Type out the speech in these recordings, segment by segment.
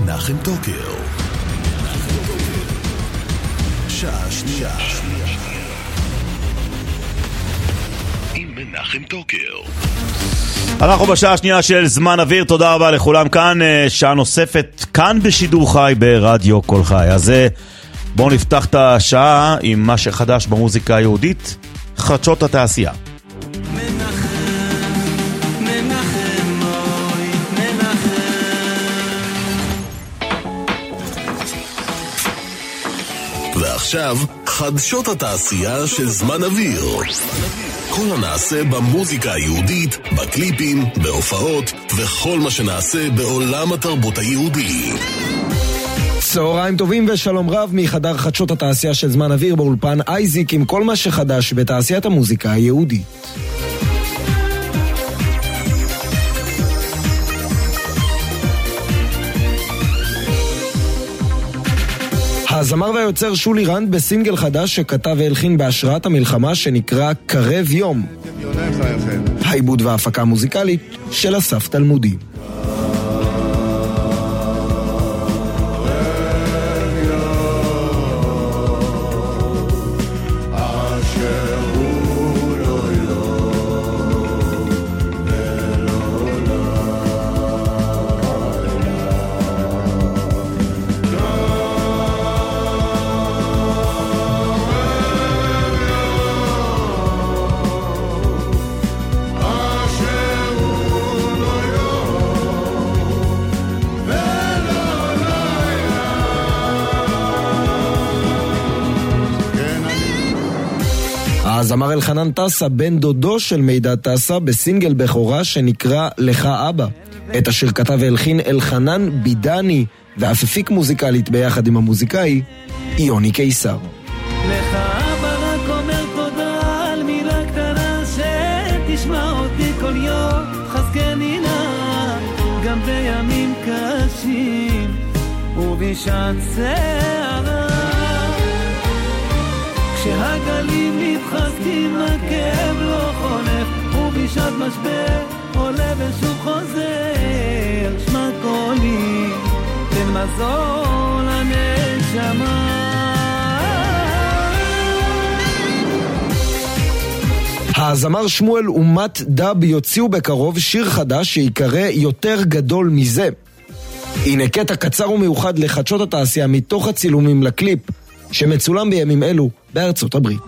מנחם טוקר. שעה שנייה עם מנחם טוקר. אנחנו בשעה השנייה של זמן אוויר, תודה רבה לכולם כאן, שעה נוספת כאן בשידור חי ברדיו כל חי. אז בואו נפתח את השעה עם מה שחדש במוזיקה היהודית, חדשות התעשייה. ועכשיו, חדשות התעשייה של זמן אוויר. כל הנעשה במוזיקה היהודית, בקליפים, בהופעות, וכל מה שנעשה בעולם התרבות היהודי. צהריים טובים ושלום רב מחדר חדשות התעשייה של זמן אוויר באולפן אייזיק עם כל מה שחדש בתעשיית המוזיקה היהודית. הזמר והיוצר שולי רנד בסינגל חדש שכתב והלחין בהשראת המלחמה שנקרא קרב יום. העיבוד וההפקה המוזיקלית של אסף תלמודי. הזמר אלחנן טסה, בן דודו של מידע טסה, בסינגל בכורה שנקרא לך אבא. את השיר כתב והלחין אלחנן בידני, ואף הפיק מוזיקלית ביחד עם המוזיקאי יוני קיסר. לך אבא רק אומר תודה על מילה קטנה שתשמע אותי כל יום, חזקני נא גם בימים קשים ובשעת שערה, כשהגלים מתחזקים הכאב לא חולף, ובשעת משבר עולה ושוב חוזר, שמע קולי תן מזור לנשמה. הזמר שמואל אומת דאב יוציאו בקרוב שיר חדש שיקרא יותר גדול מזה. הנה קטע קצר ומיוחד לחדשות התעשייה מתוך הצילומים לקליפ שמצולם בימים אלו בארצות הברית.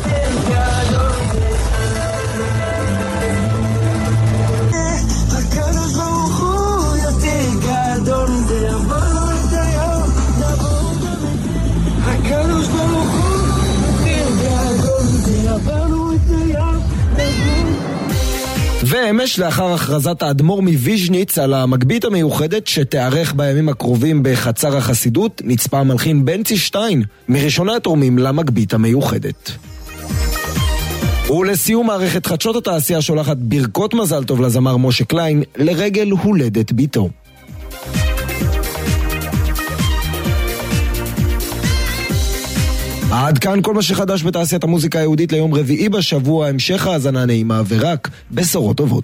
ואמש לאחר הכרזת האדמו"ר מוויז'ניץ על המגבית המיוחדת שתארך בימים הקרובים בחצר החסידות, נצפה המלחין בנצי שטיין מראשוני התורמים למגבית המיוחדת. ולסיום, מערכת חדשות התעשייה שולחת ברכות מזל טוב לזמר משה קליין לרגל הולדת ביתו. עד כאן כל מה שחדש בתעשיית המוזיקה היהודית ליום רביעי בשבוע. המשך האזנה נעימה ורק בשורות טובות.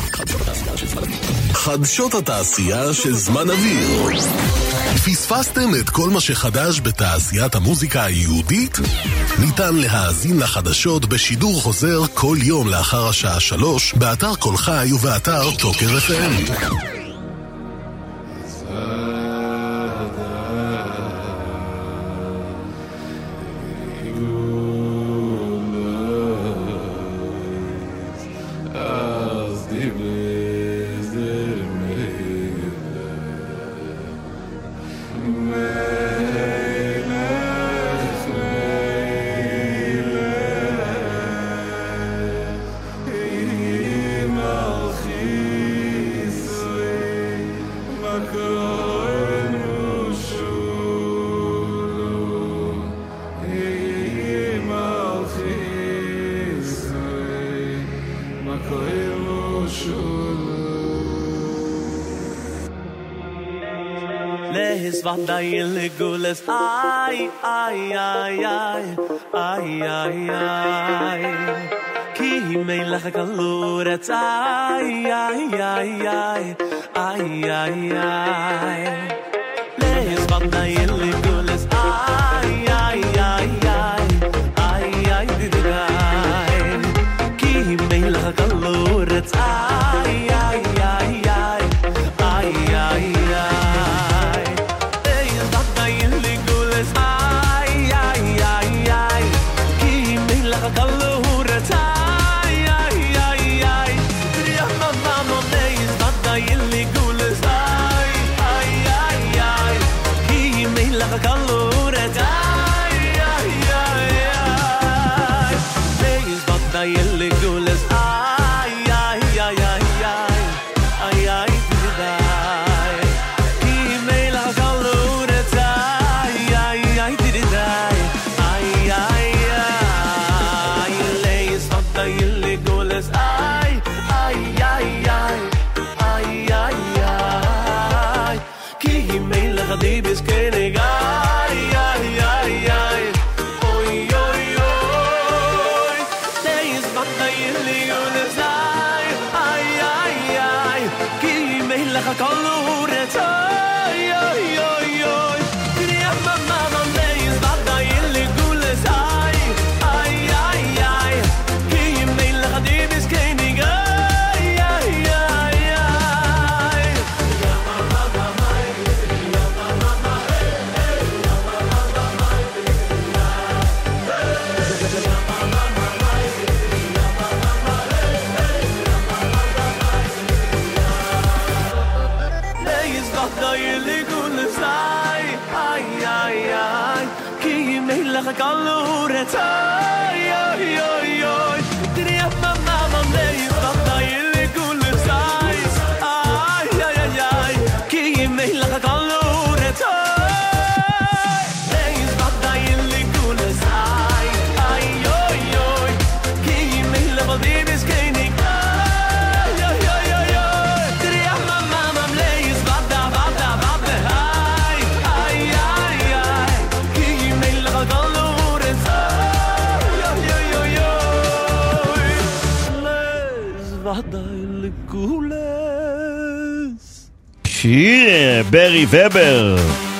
חדשות התעשייה של זמן אוויר. פספסתם את כל מה שחדש בתעשיית המוזיקה היהודית? ניתן להאזין לחדשות בשידור חוזר כל יום לאחר השעה 3 באתר כל חי ובאתר טוקר FM. His vanda illegules ay ay ay ay ay ay ay ki melach kalurat ay ay ay ay ay ay ay ברי ובר.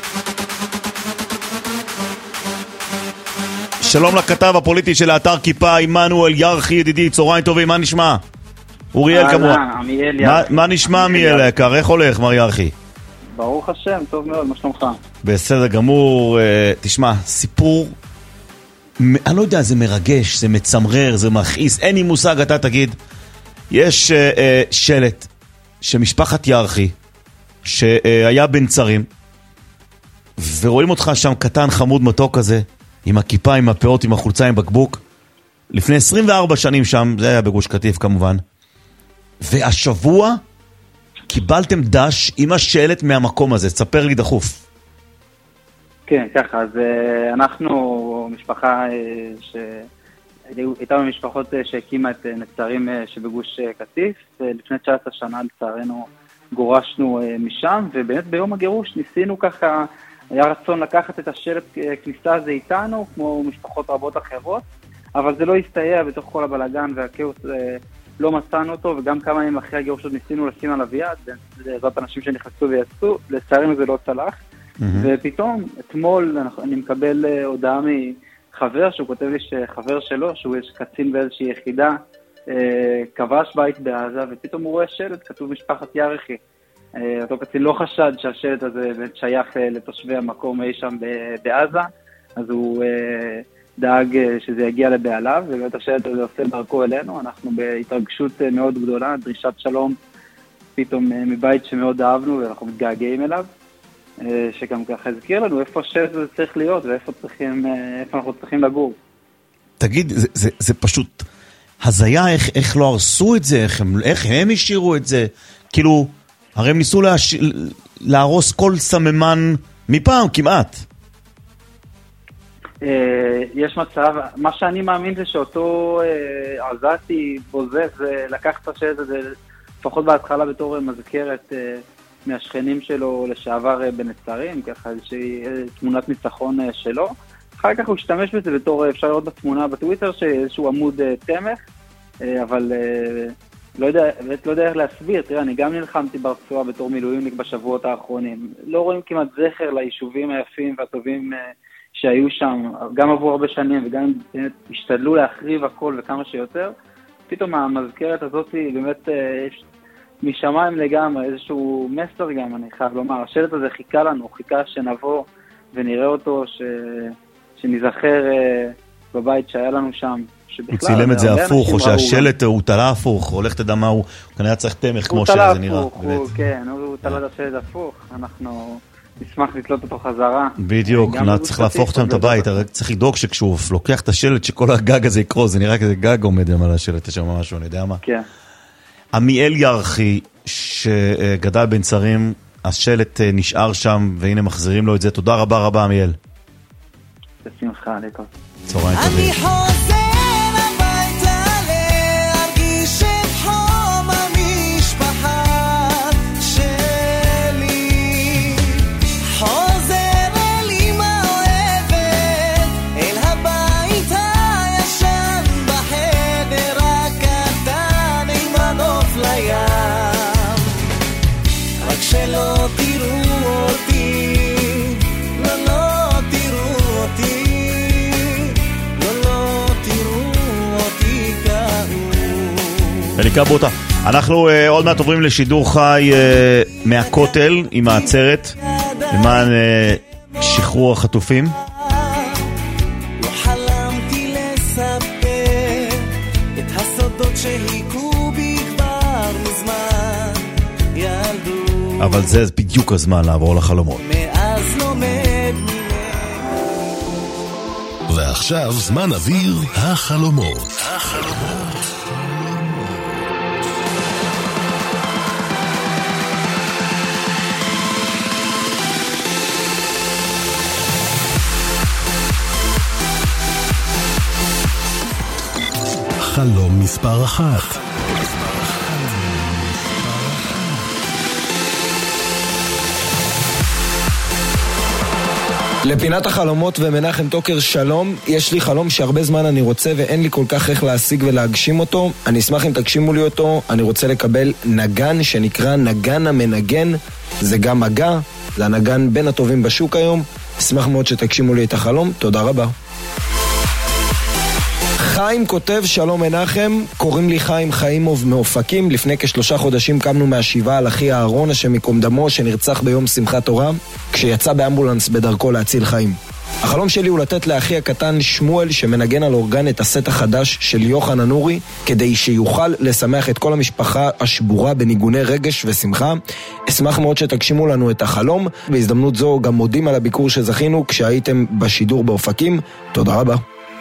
שלום לכתב הפוליטי של האתר כיפה, עמנואל ירחי ידידי, צהריים טובים, מה נשמע? אוריאל כמובן. מה נשמע עמיאל יקר? איך הולך מר ירחי? ברוך השם, טוב מאוד, מה שלומך? בסדר גמור. תשמע, סיפור, אני לא יודע, זה מרגש, זה מצמרר, זה מכעיס, אין לי מושג, אתה תגיד. יש שלט שמשפחת ירחי שהיה בנצרים, ורואים אותך שם קטן חמוד מתוק כזה, עם הכיפה, עם הפאות, עם החולצה, עם בקבוק, לפני 24 שנים שם, זה היה בגוש קטיף כמובן, והשבוע קיבלתם דש עם השלט מהמקום הזה, תספר לי דחוף. כן, ככה, אז אנחנו משפחה הייתה במשפחות שהקימה את נצרים שבגוש קטיף, ולפני 19 שנה לצערנו גורשנו משם, ובאמת ביום הגירוש ניסינו ככה, היה רצון לקחת את השלט כניסה הזה איתנו, כמו משפחות רבות אחרות, אבל זה לא הסתייע בתוך כל הבלגן והכאוס, לא מצאנו אותו, וגם כמה ימים אחרי הגירוש עוד ניסינו לשים עליו יד, בעזרת אנשים שנכנסו ויצאו, לצערנו זה לא צלח, ופתאום אתמול אני מקבל הודעה מחבר שהוא כותב לי שחבר שלו, שהוא יש קצין באיזושהי יחידה, כבש בית בעזה, ופתאום הוא רואה שלט, כתוב משפחת ירחי. אותו קצין לא חשד שהשלט הזה שייך לתושבי המקום אי שם בעזה, אז הוא דאג שזה יגיע לבעליו, ובאמת השלט הזה עושה דרכו אלינו, אנחנו בהתרגשות מאוד גדולה, דרישת שלום פתאום מבית שמאוד אהבנו, ואנחנו מתגעגעים אליו, שגם ככה הזכיר לנו איפה השלט הזה צריך להיות, ואיפה אנחנו צריכים לגור. תגיד, זה פשוט הזיה, איך לא הרסו את זה, איך הם השאירו את זה, כאילו, הרי הם ניסו להרוס כל סממן מפעם כמעט. יש מצב, מה שאני מאמין זה שאותו עזתי בוזז לקח את השלט הזה, לפחות בהתחלה בתור מזכרת מהשכנים שלו לשעבר בנצרים, ככה איזושהי תמונת ניצחון שלו. אחר כך הוא השתמש בזה בתור, אפשר לראות בתמונה בטוויטר, שאיזשהו עמוד תמך, אבל לא יודע איך להסביר. תראה, אני גם נלחמתי ברצועה בתור מילואימניק בשבועות האחרונים. לא רואים כמעט זכר ליישובים היפים והטובים שהיו שם, גם עבור הרבה שנים, וגם השתדלו להחריב הכל וכמה שיותר. פתאום המזכרת הזאת היא באמת משמיים לגמרי, איזשהו מסר גם, אני חייב לומר. השלט הזה חיכה לנו, חיכה שנבוא ונראה אותו, שנזכר בבית שהיה לנו שם. הוא צילם את זה הפוך, או שהשלט הוא תלה הפוך, או הולך תדע מה הוא, כנראה צריך תמך כמו שזה נראה. כן, הוא תלה את השלט הפוך, אנחנו נשמח לתלות אותו חזרה. בדיוק, צריך להפוך אותם את הבית, צריך לדאוג שכשהוא לוקח את השלט שכל הגג הזה יקרוס, זה נראה כזה גג עומד על השלט, יש שם משהו, אני יודע מה. כן. עמיאל ירחי, שגדל בנצרים, השלט נשאר שם, והנה מחזירים לו את זה. תודה רבה רבה, עמיאל. בשמחה, לקות. צהריים טובים. אליקה בוטה. אנחנו עוד מעט עוברים לשידור חי מהכותל עם העצרת למען שחרור החטופים. לא חלמתי לספר את הסודות שהיכו בי כבר מזמן ילדו, אבל זה בדיוק הזמן לעבור לחלומות. מאז לומד ועכשיו זמן אוויר החלומות. חלום מספר 1. לפינת החלומות ומנחם טוקר, שלום. יש לי חלום שהרבה זמן אני רוצה ואין לי כל כך איך להשיג ולהגשים אותו. אני אשמח אם תגשימו לי אותו. אני רוצה לקבל נגן שנקרא נגן המנגן. זה גם מגע, זה הנגן בין הטובים בשוק היום. אשמח מאוד שתגשימו לי את החלום. תודה רבה. חיים כותב, שלום מנחם, קוראים לי חיים חיימוב מאופקים. לפני כ3 חודשים קמנו מהשיבה על אחי אהרון, השם ייקום דמו, שנרצח ביום שמחת תורה כשיצא באמבולנס בדרכו להציל חיים. החלום שלי הוא לתת לאחי הקטן שמואל שמנגן על אורגן את הסט החדש של יוחנן הנורי, כדי שיוכל לשמח את כל המשפחה השבורה בניגוני רגש ושמחה. אשמח מאוד שתגשימו לנו את החלום. בהזדמנות זו גם מודים על הביקור שזכינו כשהייתם בשידור באופקים. תודה רבה.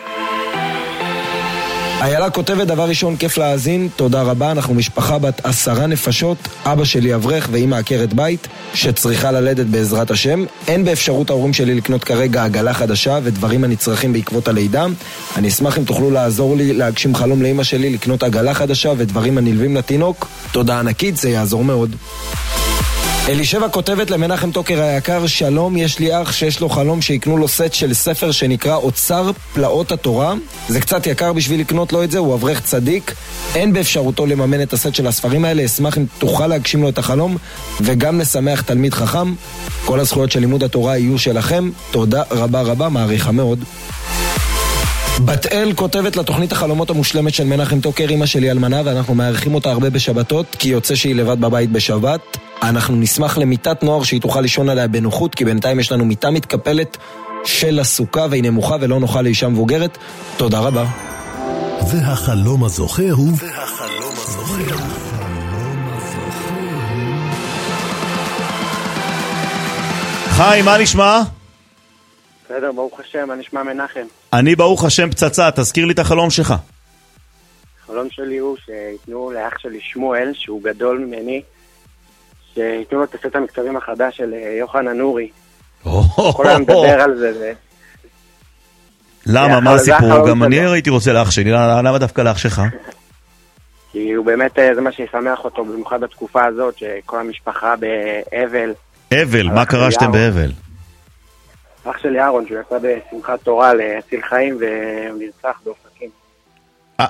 איילה כותבת, דבר ראשון, כיף להאזין, תודה רבה. אנחנו משפחה בת 10 נפשות, אבא שלי אברך ואמא עקרת בית שצריכה ללדת בעזרת השם. אין באפשרות ההורים שלי לקנות כרגע עגלה חדשה ודברים הנצרכים בעקבות הלידה. אני אשמח אם תוכלו לעזור לי להגשים חלום לאמא שלי לקנות עגלה חדשה ודברים הנלווים לתינוק. תודה ענקית, זה יעזור מאוד. אלישבע כותבת, למנחם טוקר היקר, שלום, יש לי אח שיש לו חלום שיקנו לו סט של ספר שנקרא אוצר פלאות התורה. זה קצת יקר בשביל לקנות לו את זה, הוא אברך צדיק, אין באפשרותו לממן את הסט של הספרים האלה. אשמח אם תוכל להגשים לו את החלום וגם לשמח תלמיד חכם. כל הזכויות של לימוד התורה יהיו שלכם. תודה רבה רבה, מעריכה מאוד. בת אל כותבת, לתוכנית החלומות המושלמת של מנחם טוקר, אמא שלי אלמנה ואנחנו מעריכים אותה הרבה בשבתות כי יוצא שהיא לבד בבית בשבת. אנחנו נשמח למיטת נוער שהיא תוכל לישון עליה בנוחות, כי בינתיים יש לנו מיטה מתקפלת של הסוכה והיא נמוכה ולא נוכל לאישה מבוגרת. תודה רבה. והחלום הזוכה הוא חיים, מה נשמע? בסדר, ברוך השם, מה נשמע מנחם? אני ברוך השם פצצה, תזכיר לי את החלום שלך. החלום שלי הוא שיתנו לאח שלי שמואל, שהוא גדול ממני, שיתנו לו את הסט המקצבים החדש של יוחנן הנורי. כל היום מדבר על זה. למה? מה הסיפור? גם אני הייתי רוצה לאח שלי, למה דווקא לאח שלך? כי הוא באמת, זה מה שישמח אותו, במיוחד בתקופה הזאת, שכל המשפחה באבל. אבל, מה קרה שאתם באבל? אח שלי אהרון, שהוא יצא בשמחת תורה להציל חיים, והוא נרצח באופקים.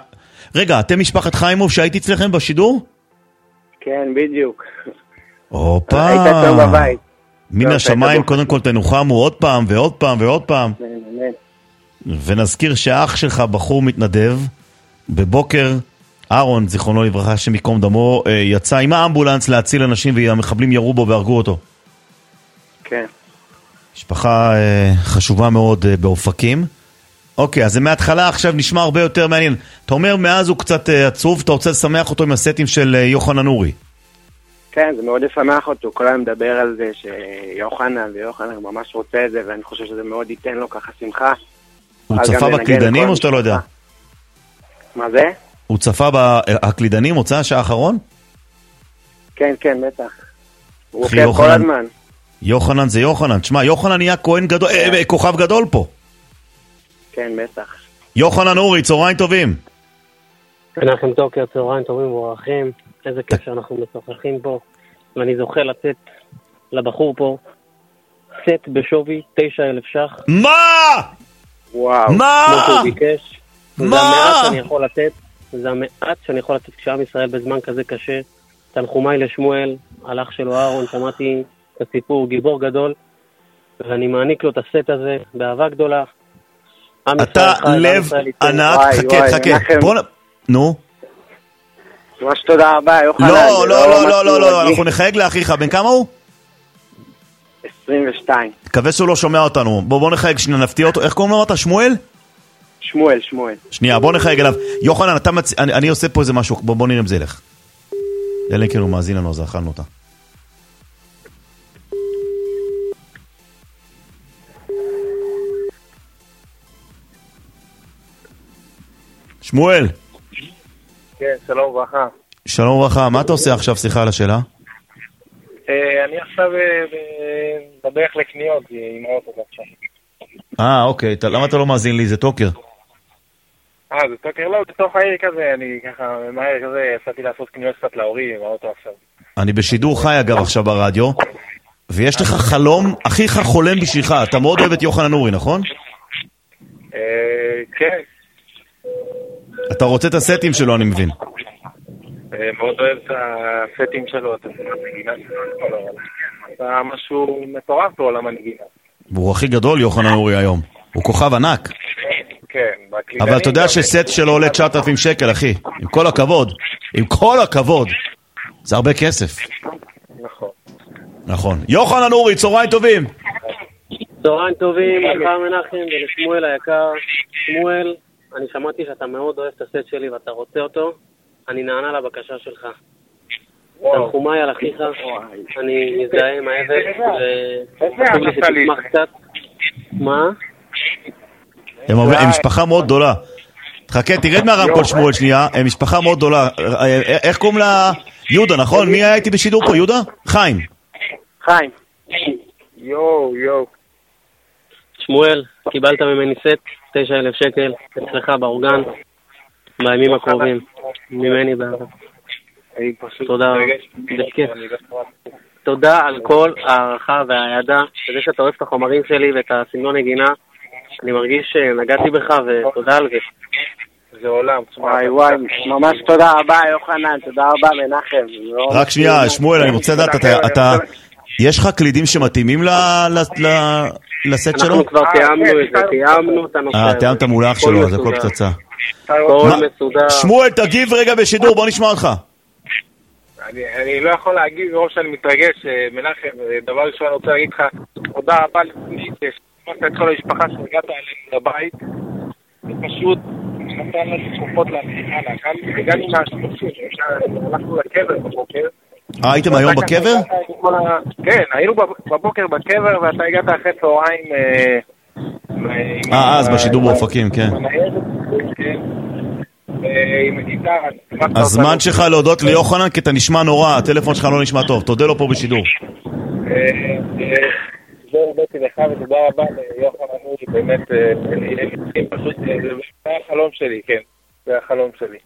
רגע, אתם משפחת חיימוב שהייתי אצלכם בשידור? כן, בדיוק. הופה. היית שם בבית. מן השמיים קודם כל תנוחמו עוד פעם ועוד פעם ועוד פעם. ונזכיר שהאח שלך בחור מתנדב, בבוקר אהרון, זיכרונו לברכה, שמקום דמו, יצא עם האמבולנס להציל אנשים והמחבלים ירו בו והרגו אותו. כן. משפחה חשובה מאוד באופקים. אוקיי, אז זה מההתחלה עכשיו נשמע הרבה יותר מעניין. אתה אומר מאז הוא קצת עצוב, אתה רוצה לשמח אותו עם הסטים של יוחנן אורי. כן, זה מאוד ישמח אותו, כל היום מדבר על זה שיוחנן ממש רוצה את זה, ואני חושב שזה מאוד ייתן לו ככה שמחה. הוא צפה בקלידנים או שאתה לא יודע? מה זה? הוא צפה בקלידנים, הוצא השעה האחרון? כן, כן, בטח. הוא עוקב כל הזמן. יוחנן זה יוחנן. תשמע, יוחנן נהיה כוכב גדול פה. כן, בטח. יוחנן אורי, צהריים טובים. מנחם טוקר, צהריים טובים ומבורכים. איזה כיף שאנחנו משוחחים פה, ואני זוכה לתת לבחור פה סט בשווי 9,000 ש"ח. מה? וואו. מה? כמו שהוא ביקש. מה? זה המעט שאני יכול לתת, זה המעט שאני יכול לתת כשעם ישראל בזמן כזה קשה. תנחומיי לשמואל, על אח שלו אהרון, שמעתי את הסיפור, גיבור גדול, ואני מעניק לו את הסט הזה באהבה גדולה. אתה לב ענק, חכה. נו. ממש תודה רבה, יוחנן. לא, אנחנו נחייג לאחיך. בן כמה הוא? 22. מקווה שהוא לא שומע אותנו. בוא נחייג שנייה, נפתיע אותו. איך קוראים לו אתה? שמואל? שמואל. שנייה, בוא נחייג אליו. יוחנן, אני עושה פה איזה משהו. בוא נראה אם זה ילך. אלא כאילו מאזין לנו, אז אכלנו אותה. שמואל. כן, שלום וברכה. שלום וברכה, מה אתה עושה עכשיו? שיחה על השאלה. אני עכשיו בדרך לקניות עם האוטו עכשיו. אוקיי, למה אתה לא מאזין לי? זה טוקר. זה טוקר? לא, בתוך העיר כזה, אני ככה מהר כזה, יצאתי לעשות קניות קצת להורים עם האוטו עכשיו. אני בשידור חי אגב עכשיו ברדיו, ויש לך חלום, אחיך חולם בשבילך, אתה מאוד אוהב את יוחנן אורי, נכון? כן. אתה רוצה את הסטים שלו, אני מבין. מאוד אוהב את הסטים שלו, את המנגינה שלו, אתה משהו מטורף פה על המנגינה. והוא הכי גדול, יוחנן אורי היום. הוא כוכב ענק. כן. אבל אתה יודע שסט שלו עולה 9,000 שקל, אחי. עם כל הכבוד. זה הרבה כסף. נכון. יוחנן אורי, צהריים טובים. צהריים טובים, לך מנחם ולשמואל היקר. שמואל, אני שמעתי שאתה מאוד אוהב את הסט שלי ואתה רוצה אותו. אני נענה לבקשה שלך. תנחומיי על אחיך, אני מזדהה עם האבל, וחשוב לי שתשמח קצת. מה? הם משפחה מאוד גדולה. חכה, תרד מהרמקול שמואל שנייה, הם משפחה מאוד גדולה. איך קוראים לה? יהודה, נכון? מי היה איתי בשידור פה? יהודה? חיים. יו. שמואל, קיבלת ממני סט 9,000 שקל, אצלך באורגן, בימים הקרובים, ממני באהבה. תודה, בכיף. תודה על כל הערכה והעדה, שזה שאתה אוהב את החומרים שלי ואת הסגנון נגינה, אני מרגיש שנגעתי בך ותודה על זה. זה עולם. וואי, ממש תודה רבה יוחנן, תודה רבה מנחם. רק שנייה, שמואל, אני רוצה לדעת, יש לך קלידים שמתאימים לסט שלו? אנחנו כבר תיאמנו את הנושא. תיאמת מול אח שלו, זה כל פצצה. כל מסודר. שמואל, תגיב רגע בשידור, בוא נשמע אותך. אני לא יכול להגיב, מרוב שאני מתרגש, מנחם, דבר ראשון אני רוצה להגיד לך, תודה רבה לפני ששמעת את כל המשפחה שהגעת אלינו לבית, ופשוט נתן לנו תקופות להמשיך הלאה, גם הגענו מהשלושים, הלכנו לקבר בבוקר. הייתם היום בקבר? כן, היינו בבוקר בקבר, ואתה הגעת אחרי צהריים. אז בשידור באופקים, כן. הזמן שלך להודות ליוחנן, כי אתה נשמע נורא, הטלפון שלך לא נשמע טוב, תודה לו פה בשידור. זהו, בטי לך ותודה רבה ליוחנן אורי, באמת, פשוט, זה החלום שלי, כן, זה החלום שלי.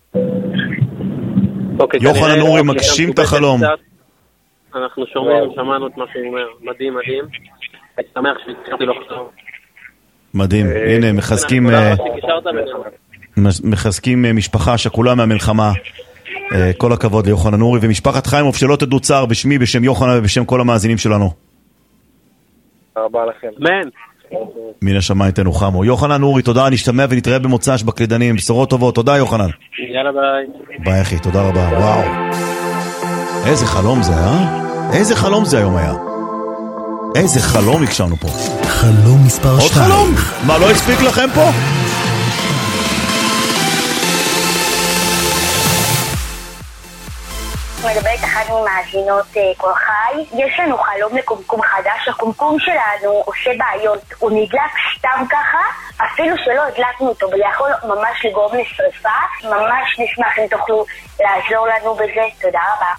יוחנן אורי מגשים את החלום. אנחנו שמענו את מה שהוא אומר, מדהים. אני שמח שהקשבתי לו חלום. מדהים, הנה, מחזקים... מחזקים משפחה שכולה מהמלחמה. כל הכבוד ליוחנן נורי ומשפחת חיימוב, שלא תדעו צער בשמי, בשם יוחנן ובשם כל המאזינים שלנו. תודה רבה לכם. אמן. מן השמיים תנוחמו. יוחנן נורי, תודה, נשתמע ונתראה במוצ"ש בקלידנים. בשורות טובות, תודה יוחנן. יאללה ביי. ביי אחי, תודה רבה. וואו. איזה חלום זה, איזה חלום זה היום היה. איזה חלום הקשבנו פה. חלום מספר 2. עוד חלום? מה, לא הספיק לכם פה? מדברת אחת ממאזינות כל חי. יש לנו חלום לקומקום חדש. הקומקום שלנו עושה בעיות. הוא נדלק סתם ככה, אפילו שלא הדלקנו אותו, וזה יכול ממש לגרום לשריפה. ממש נשמח אם תוכלו לעזור לנו בזה. תודה רבה.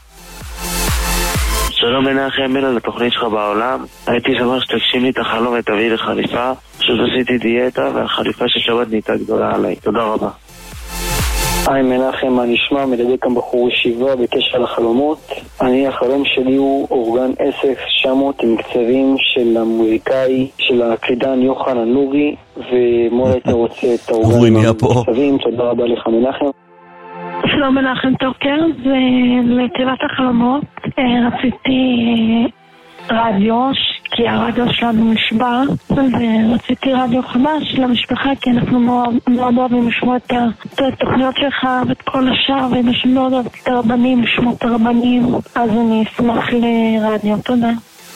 שלום מנחם, אלה לתוכנית שלך בעולם. הייתי שמח שתגשים לי את החלום ותביא לי חליפה. פשוט עשיתי דיאטה והחליפה של שבת נהייתה גדולה עליי. תודה רבה. היי מנחם, מה נשמע? מדבר כאן בחור ישיבה בקשר לחלומות. החלום שלי הוא אורגן SF900 עם קצבים של המוזיקאי, של הקלידן יוחנן נורי, ומאוד הייתי רוצה את האורגן עם הקצבים. תודה רבה לך מנחם. שלום מנחם טוקר, ולתיבת החלומות רציתי רדיו, כי הרדיו שלנו נשבר, ורציתי רדיו חדש למשפחה, כי אנחנו מאוד אוהבים לשמוע את התוכניות שלך ואת כל השאר, ואנשים מאוד אוהבים את הרבנים, לשמוע את הרבנים, אז אני אשמח לרדיו. תודה.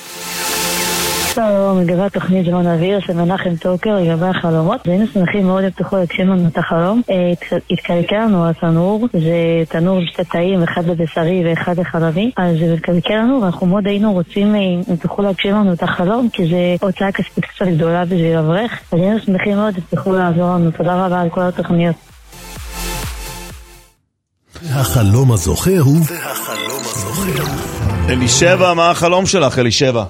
שלום, לגבי התוכנית זמן אוויר של מנחם טוקר, לגבי החלומות, והיינו שמחים מאוד לפתחו להגשים לנו את החלום. התקלקל לנו התנור, זה תנור בשתי תאים, אחד בבשרי ואחד לחלבי, אז זה התקלקל לנו, ואנחנו מאוד היינו רוצים לפתחו להגשים לנו את החלום, כי זה הוצאה כספית קצת גדולה בשביל אברך, אז היינו שמחים מאוד לפתחו לעזור לנו. תודה רבה על כל התוכניות. החלום הזוכה הוא... אלישבע, מה החלום שלך, אלישבע?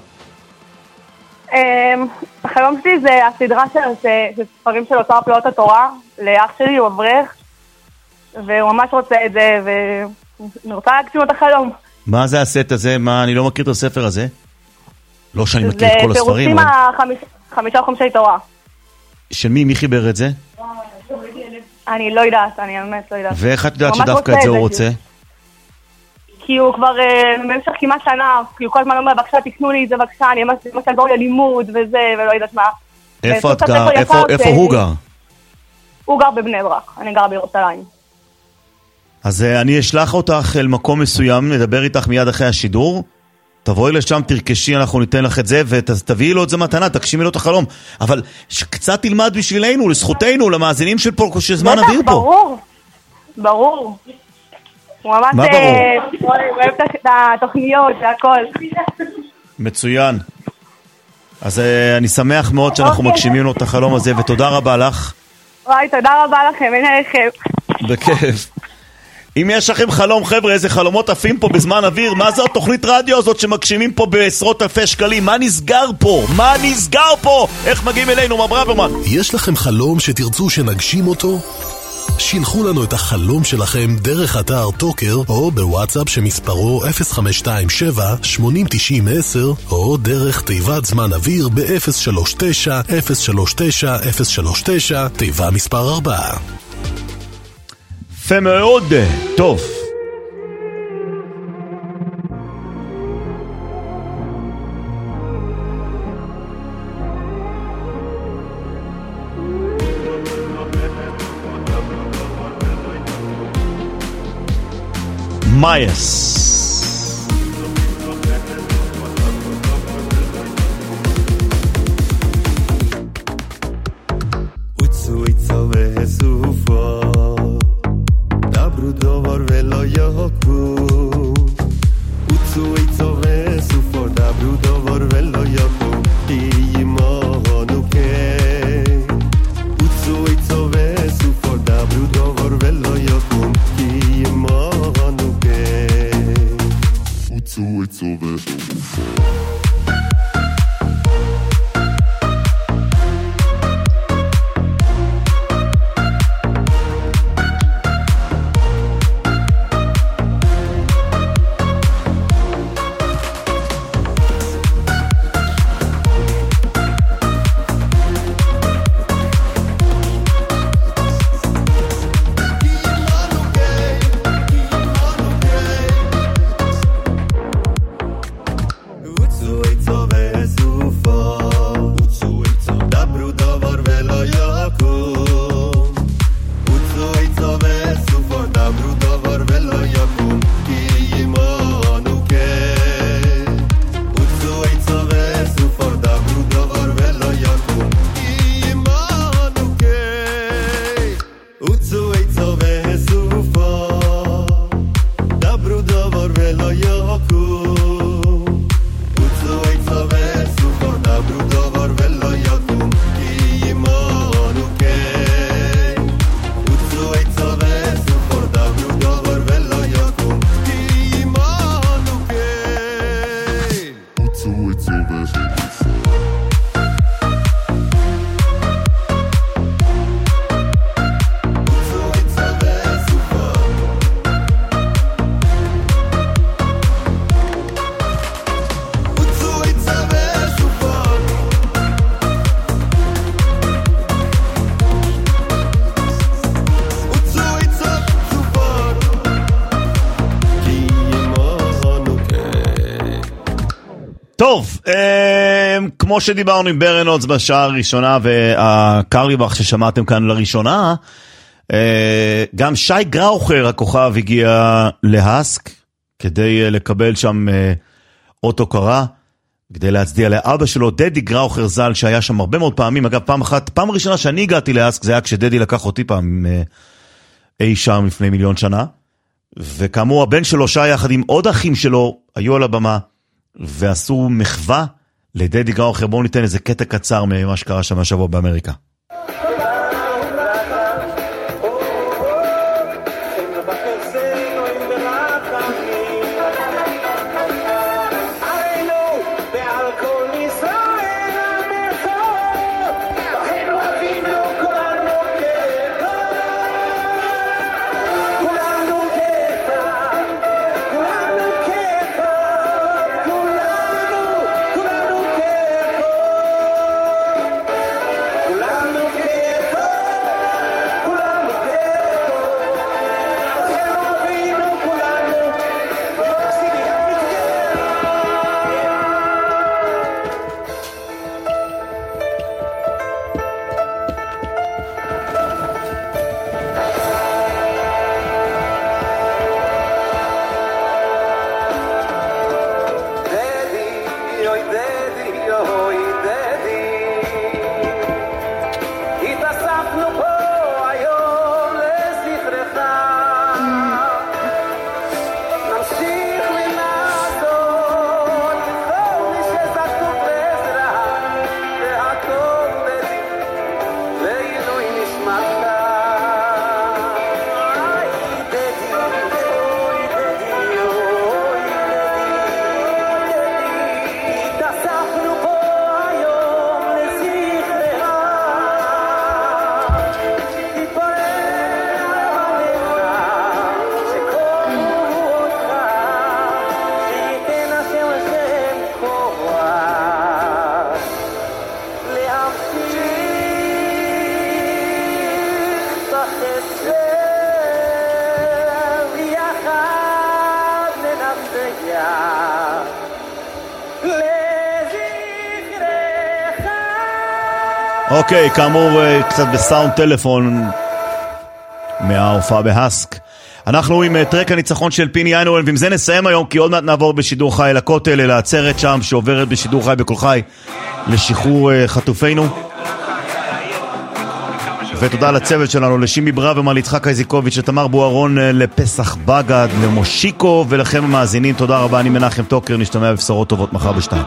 החלום שלי זה הסדרה של ספרים של אוצר פלאות התורה. לאח שלי הוא אברך, והוא ממש רוצה את זה, ואני רוצה להגשים את החלום. מה זה הסט הזה? מה, אני לא מכיר את הספר הזה? לא שאני מכיר את כל הספרים. זה פירושים חמישה חומשי תורה. של מי חיבר את זה? אני לא יודעת, אני באמת לא יודעת. ואיך את יודעת שדווקא את זה הוא רוצה? כי הוא כבר במשך כמעט שנה, כי הוא כל הזמן אומר, בבקשה תקנו לי את זה, בבקשה, אני ממש אגור לי לימוד וזה, ולא יודעת מה. איפה את גר? איפה הוא גר? הוא גר בבני ברק, אני גר בירושלים. אז אני אשלח אותך אל מקום מסוים, נדבר איתך מיד אחרי השידור, תבואי לשם, תרכשי, אנחנו ניתן לך את זה, ותביאי לו את זה מתנה, תגשימי לו את החלום. אבל קצת תלמד בשבילנו, לזכותנו, למאזינים של פה, שזמן אוויר פה. ברור, ברור. הוא ממש אוהב את התוכניות והכל. מצוין. אז אני שמח מאוד שאנחנו מגשימים לו את החלום הזה, ותודה רבה לך. וואי, תודה רבה לכם, אין עליכם. בכיף. אם יש לכם חלום, חבר'ה, איזה חלומות עפים פה בזמן אוויר, מה זו התוכנית רדיו הזאת שמגשימים פה בעשרות אלפי שקלים? מה נסגר פה? מה נסגר פה? איך מגיעים אלינו, מר ברוורמן? יש לכם חלום שתרצו שנגשים אותו? שילחו לנו את החלום שלכם דרך אתר טוקר או בוואטסאפ שמספרו 0527-8090-10 או דרך תיבת זמן אוויר ב-039-039-039 תיבה מספר 4. יפה מאוד, טוב. מייס טוב, כמו שדיברנו עם ברנוץ בשעה הראשונה והקרליבך ששמעתם כאן לראשונה, גם שי גראוכר הכוכב הגיע להסק כדי לקבל שם אות הוקרה, כדי להצדיע לאבא שלו, דדי גראוכר ז"ל, שהיה שם הרבה מאוד פעמים. אגב, פעם ראשונה שאני הגעתי להסק זה היה כשדדי לקח אותי פעם אי שם לפני 1,000,000 שנה, וכאמור הבן שלו שי יחד עם עוד אחים שלו היו על הבמה ועשו מחווה לדדי גראוכר. בואו ניתן איזה קטע קצר ממה שקרה שם השבוע באמריקה. אוקיי, כאמור קצת בסאונד טלפון מההופעה בהסק. אנחנו עם טרק הניצחון של פיני איינהורן, ועם זה נסיים היום, כי עוד מעט נעבור בשידור חי לכותל, אל העצרת שם שעוברת בשידור חי בכל חי לשחרור חטופינו. ותודה לצוות שלנו, לשימי ברוורמן, ליצחק איזיקוביץ', לתמר בוארון, לפסח בגד, למושיקו, ולכם המאזינים, תודה רבה. אני מנחם טוקר, נשתמע בבשורות טובות מחר ב-2.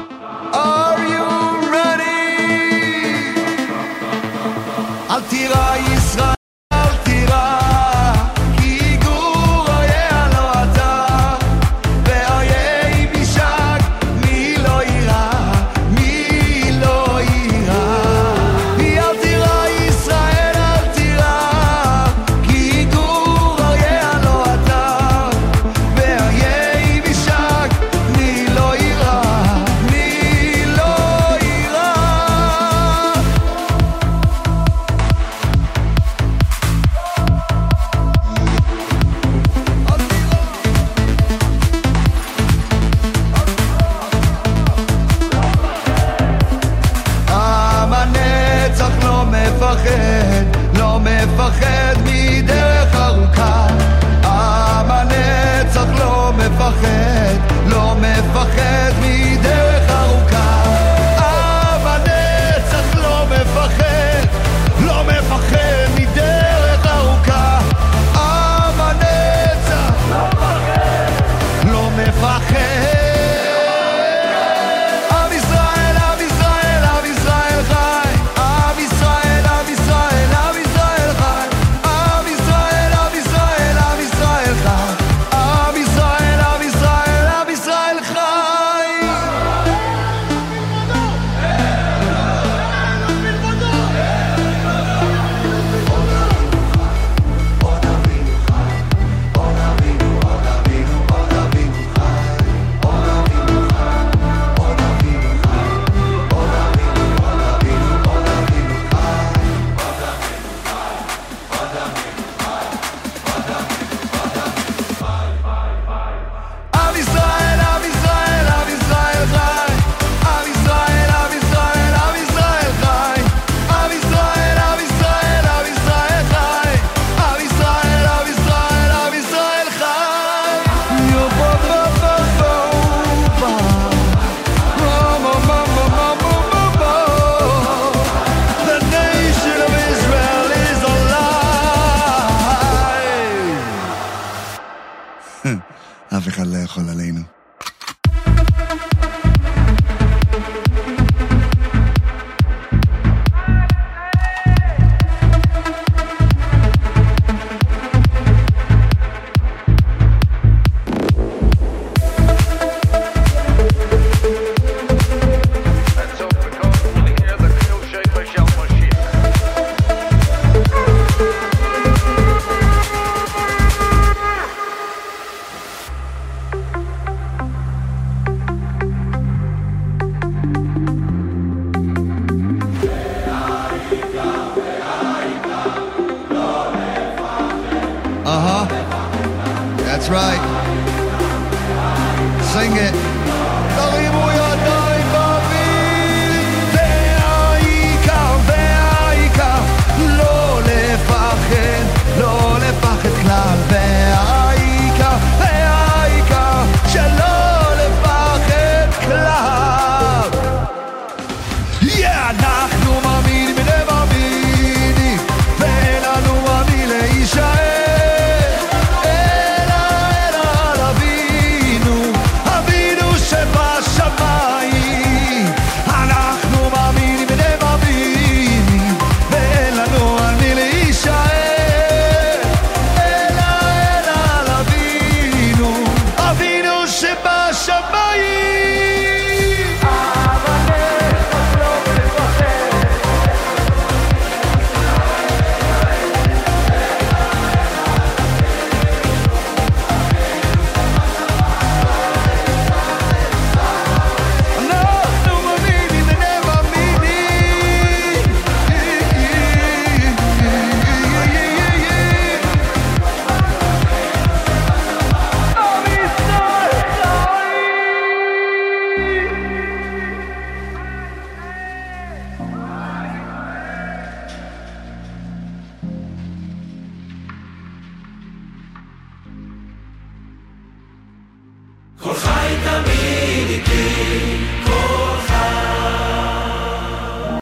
עם ישראל חי. That's right. Sing it. תרימו ידיים באוויר. והעיקר, והעיקר, לא לפחד, לא לפחד כלל. והעיקר, והעיקר, שלא לפחד כלל. Yeah, now